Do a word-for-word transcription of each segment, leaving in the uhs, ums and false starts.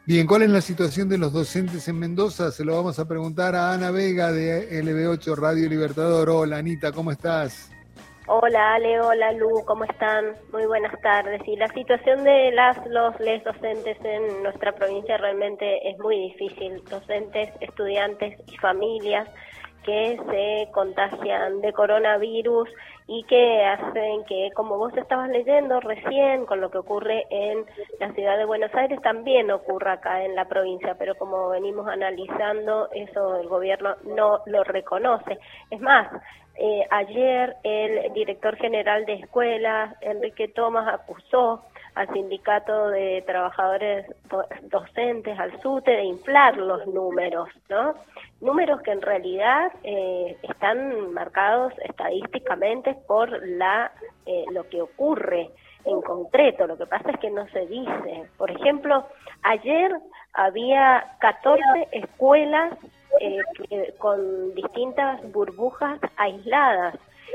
Bien, ¿cuál es la situación de los docentes en Mendoza? Se lo vamos a preguntar a Ana Vega de L B ocho Radio Libertador. Hola, Anita, ¿cómo estás? Hola Ale, hola Lu, ¿cómo están? Muy buenas tardes. Y la situación de las, los, les docentes en nuestra provincia realmente es muy difícil. Docentes, estudiantes y familias que se contagian de coronavirus y que hacen que, como vos estabas leyendo recién, con lo que ocurre en la ciudad de Buenos Aires, también ocurra acá en la provincia, pero como venimos analizando, eso el gobierno no lo reconoce. Es más, eh, ayer el director general de escuelas, Enrique Tomás, acusó al sindicato de trabajadores do docentes, al SUTE, de inflar los números, ¿no? Números que en realidad eh, están marcados estadísticamente por la eh, lo que ocurre en concreto. Lo que pasa es que no se dice. Por ejemplo, ayer había catorce escuelas eh, que, con distintas burbujas aisladas.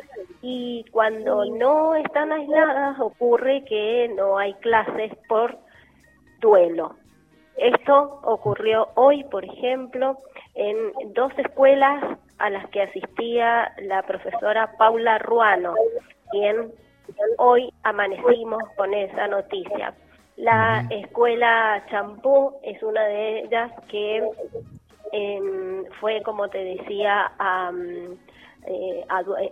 Y cuando no están aisladas ocurre que no hay clases por duelo. Esto ocurrió hoy, por ejemplo, en dos escuelas a las que asistía la profesora Paula Ruano, quien hoy amanecimos con esa noticia. La escuela Champú es una de ellas que eh, fue, como te decía, um, Eh,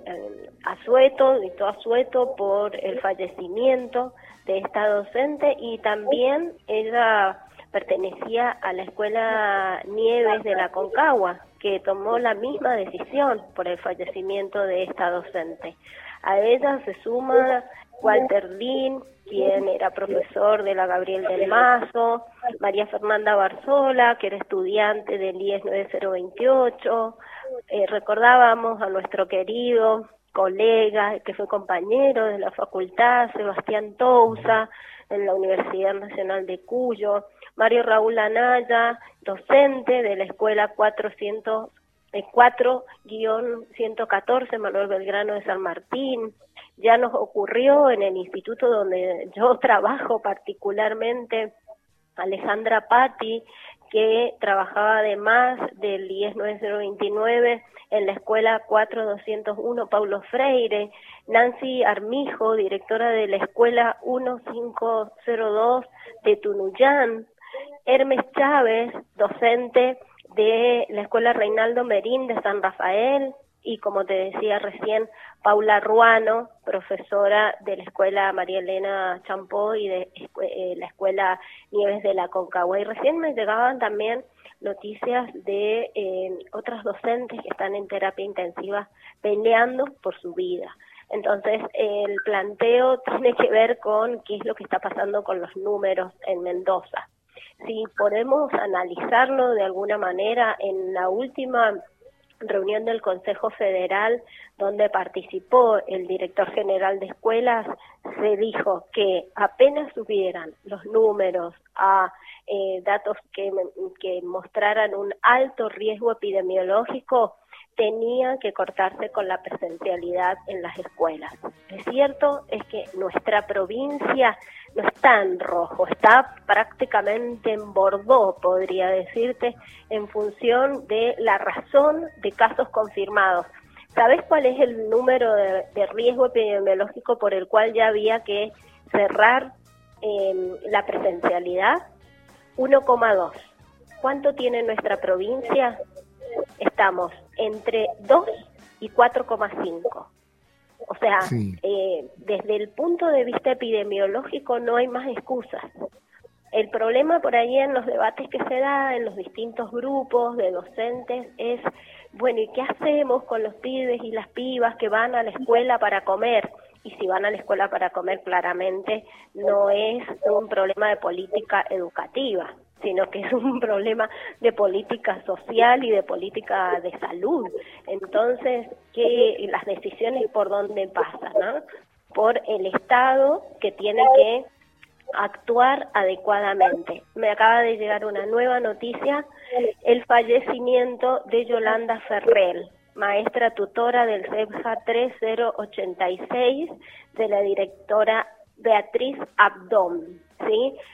asueto, dictó asueto por el fallecimiento de esta docente, y también ella pertenecía a la escuela Nieves de la Concagua, que tomó la misma decisión por el fallecimiento de esta docente. A ella se suma Walter Lin, quien era profesor de la Gabriel del Mazo, María Fernanda Barzola, que era estudiante del I E S nueve cero veintiocho, eh, recordábamos a nuestro querido colega, que fue compañero de la facultad, Sebastián Touza, en la Universidad Nacional de Cuyo, Mario Raúl Anaya, docente de la escuela cuatrocientos cuatro guión ciento catorce Manuel Belgrano de San Martín. Ya nos ocurrió en el instituto donde yo trabajo particularmente, Alejandra Patti, que trabajaba además del I E S nueve cero veintinueve en la escuela cuatro doscientos uno Paulo Freire, Nancy Armijo, directora de la escuela quince cero dos de Tunuyán, Hermes Chávez, docente de la escuela Reinaldo Merín de San Rafael, y como te decía recién, Paula Ruano, profesora de la escuela María Elena Champó y de eh, la escuela Nieves de la Concagua. Y recién me llegaban también noticias de eh, otras docentes que están en terapia intensiva peleando por su vida. Entonces, el planteo tiene que ver con qué es lo que está pasando con los números en Mendoza. Si podemos analizarlo de alguna manera, en la última reunión del Consejo Federal, donde participó el director general de escuelas, se dijo que apenas subieran los números a eh, datos que, que mostraran un alto riesgo epidemiológico, tenía que cortarse con la presencialidad en las escuelas. Es cierto, es que nuestra provincia no está en rojo, está prácticamente en Bordeaux, podría decirte, en función de la razón de casos confirmados. ¿Sabés cuál es el número de, de riesgo epidemiológico por el cual ya había que cerrar eh, la presencialidad? uno coma dos. ¿Cuánto tiene nuestra provincia? Estamos entre dos y cuatro coma cinco. O sea, sí. eh, desde el punto de vista epidemiológico no hay más excusas. El problema por ahí en los debates que se da en los distintos grupos de docentes es, bueno, ¿y qué hacemos con los pibes y las pibas que van a la escuela para comer? Y si van a la escuela para comer, claramente no es un problema de política educativa, sino que es un problema de política social y de política de salud. Entonces, que las decisiones por dónde pasan, ¿no? Por el Estado, que tiene que actuar adecuadamente. Me acaba de llegar una nueva noticia, el fallecimiento de Yolanda Ferrell, maestra tutora del CEPJA tres cero ochenta y seis, de la directora Beatriz Abdón, ¿sí?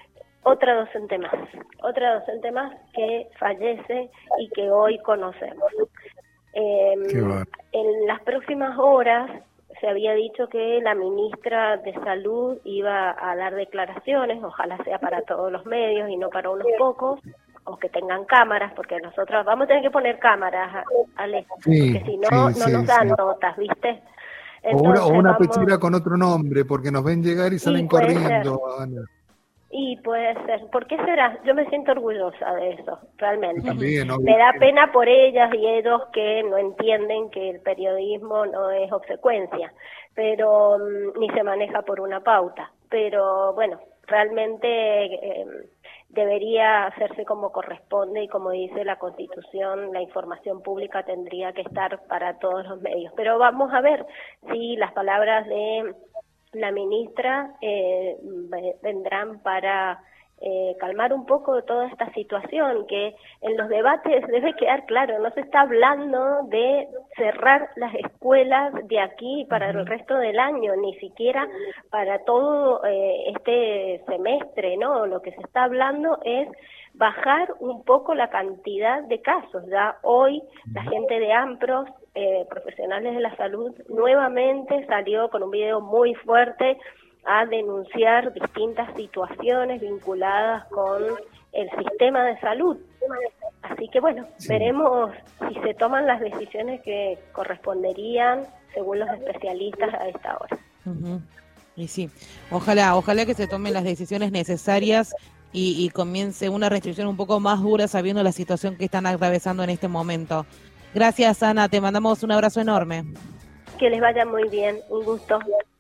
otra docente más, otra docente más que fallece y que hoy conocemos. Eh, en las próximas horas se había dicho que la ministra de Salud iba a dar declaraciones, ojalá sea para todos los medios y no para unos pocos, o que tengan cámaras, porque nosotros vamos a tener que poner cámaras, Ale, sí, porque si no, sí, no sí, nos dan sí. notas, ¿viste? Entonces, o una, o una vamos... pechera con otro nombre, porque nos ven llegar y salen y puede corriendo, ser. Ana. Y puede ser. ¿Por qué será? Yo me siento orgullosa de eso, realmente. También, me da pena por ellas y ellos que no entienden que el periodismo no es obsecuencia, pero um, ni se maneja por una pauta. Pero bueno, realmente eh, debería hacerse como corresponde y como dice la Constitución, la información pública tendría que estar para todos los medios. Pero vamos a ver si las palabras de la ministra eh, vendrán para eh, calmar un poco toda esta situación, que en los debates debe quedar claro, no se está hablando de cerrar las escuelas de aquí para el resto del año, ni siquiera para todo eh, este semestre, ¿no? Lo que se está hablando es bajar un poco la cantidad de casos. Ya hoy la gente de AMPROS, eh, profesionales de la salud, nuevamente salió con un video muy fuerte a denunciar distintas situaciones vinculadas con el sistema de salud. Así que bueno, sí. veremos si se toman las decisiones que corresponderían según los especialistas a esta hora. Uh-huh. Y sí, ojalá, ojalá que se tomen las decisiones necesarias y, y comience una restricción un poco más dura sabiendo la situación que están atravesando en este momento. Gracias, Ana, te mandamos un abrazo enorme. Que les vaya muy bien, un gusto.